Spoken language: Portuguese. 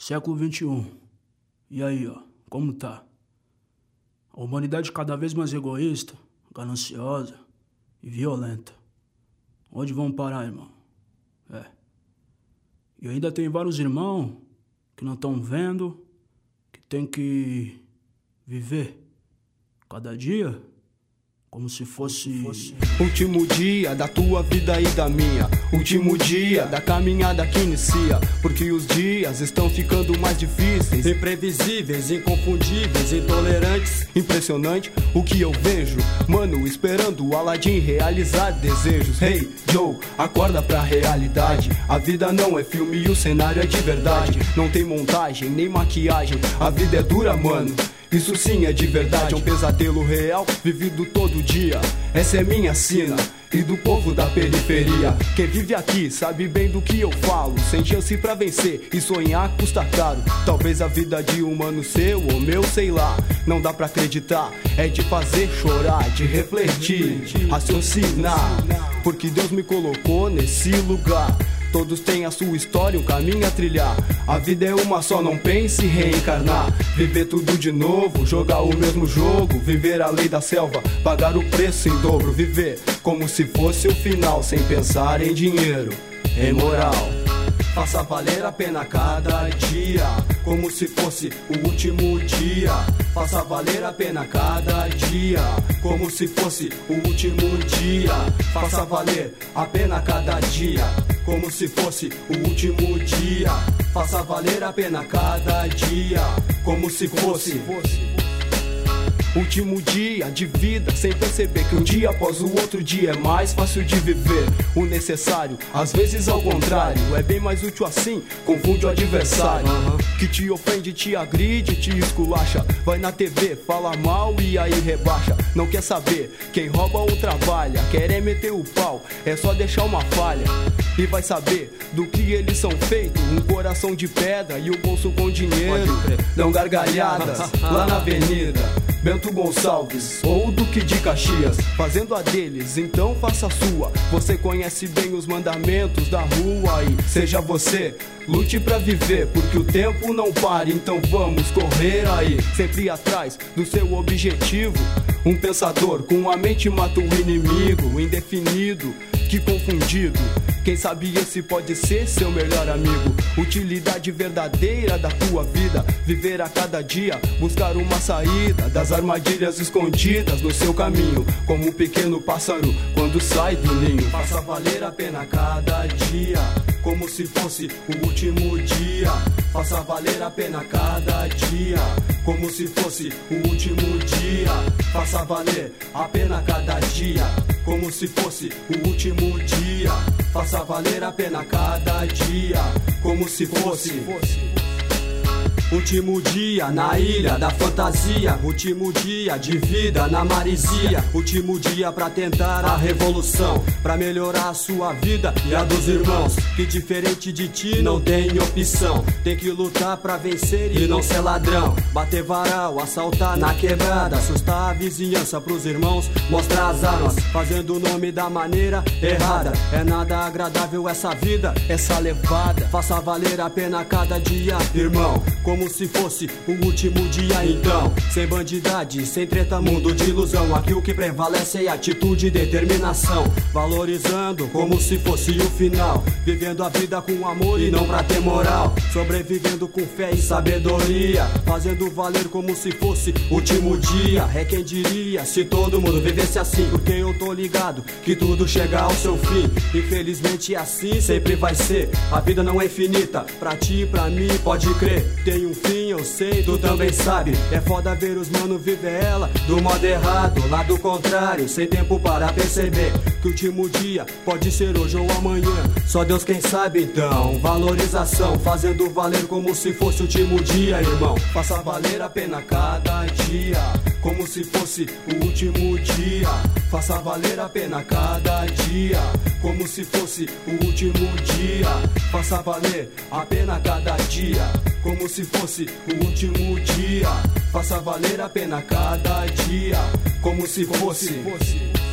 Século XXI. E aí, ó, como tá? A humanidade cada vez mais egoísta, gananciosa e violenta. Onde vão parar, irmão? E ainda tem vários irmãos que não estão vendo, que tem que viver cada dia como se fosse... Último dia da tua vida e da minha. Último dia da caminhada que inicia. Porque os dias estão ficando mais difíceis, imprevisíveis, inconfundíveis, intolerantes. Impressionante o que eu vejo, mano, esperando o Aladdin realizar desejos. Hey, Joe, acorda pra realidade. A vida não é filme e o cenário é de verdade. Não tem montagem, nem maquiagem. A vida é dura, mano. Isso sim é de verdade, é um pesadelo real, vivido todo dia. Essa é minha sina e do povo da periferia. Quem vive aqui sabe bem do que eu falo. Sem chance pra vencer e sonhar custa caro. Talvez a vida de um mano seu ou meu, sei lá. Não dá pra acreditar, é de fazer chorar, de refletir, raciocinar. Porque Deus me colocou nesse lugar. Todos têm a sua história, um caminho a trilhar. A vida é uma só, não pense em reencarnar. Viver tudo de novo, jogar o mesmo jogo. Viver a lei da selva, pagar o preço em dobro. Viver como se fosse o final, sem pensar em dinheiro, em moral. Faça valer a pena cada dia, como se fosse o último dia. Faça valer a pena cada dia, como se fosse o último dia. Faça valer a pena cada dia, como se fosse o último dia. Faça valer a pena cada dia, como se fosse último dia de vida, sem perceber que um dia após o outro dia é mais fácil de viver. O necessário, às vezes ao contrário, é bem mais útil assim, confunde o adversário. Que te ofende, te agride, te esculacha. Vai na TV, fala mal e aí rebaixa. Não quer saber quem rouba ou trabalha. Quer meter o pau, é só deixar uma falha. E vai saber do que eles são feitos. Um coração de pedra e o bolso com dinheiro. Dão gargalhadas lá na avenida Bento Gonçalves ou Duque de Caxias, fazendo a deles, então faça a sua. Você conhece bem os mandamentos da rua e seja você, lute pra viver, porque o tempo não para, então vamos correr aí, sempre atrás do seu objetivo. Um pensador com a mente mata o inimigo, indefinido, que confundido. Quem sabe esse pode ser seu melhor amigo. Utilidade verdadeira da tua vida, viver a cada dia, buscar uma saída das armadilhas escondidas no seu caminho, como um pequeno pássaro quando sai do ninho. Faça valer a pena cada dia, como se fosse o último dia. Faça valer a pena cada dia, como se fosse o último dia. Faça valer a pena cada dia, como se fosse o último dia. Faça valer a pena cada dia, como se fosse último dia na ilha da fantasia. Último dia de vida na marisia. Último dia pra tentar a revolução, pra melhorar a sua vida e a dos irmãos, que diferente de ti não tem opção. Tem que lutar pra vencer e não ser ladrão. Bater varal, assaltar na quebrada, assustar a vizinhança pros irmãos, mostrar as armas, fazendo o nome da maneira errada. É nada agradável essa vida, essa levada. Faça valer a pena cada dia, irmão, como se fosse o último dia então. Sem bandidade, sem treta, mundo de ilusão. Aqui o que prevalece é atitude e determinação, valorizando como se fosse o final. Vivendo a vida com amor e não pra ter moral. Sobrevivendo com fé e sabedoria, fazendo valer como se fosse o último dia. É quem diria se todo mundo vivesse assim, porque eu tô ligado que tudo chega ao seu fim. Infelizmente é assim, sempre vai ser. A vida não é infinita, pra ti e pra mim, pode crer. Tem um fim, eu sei, tu também sabe. É foda ver os mano viver ela do modo errado, lado contrário, sem tempo para perceber que o último dia pode ser hoje ou amanhã, só Deus quem sabe. Então, valorização, fazendo valer como se fosse o último dia, irmão. Faça valer a pena cada dia, como se fosse o último dia. Faça valer a pena cada dia, como se fosse o último dia. Faça valer a pena cada dia, como se fosse o último dia. Faça valer a pena cada dia, como se fosse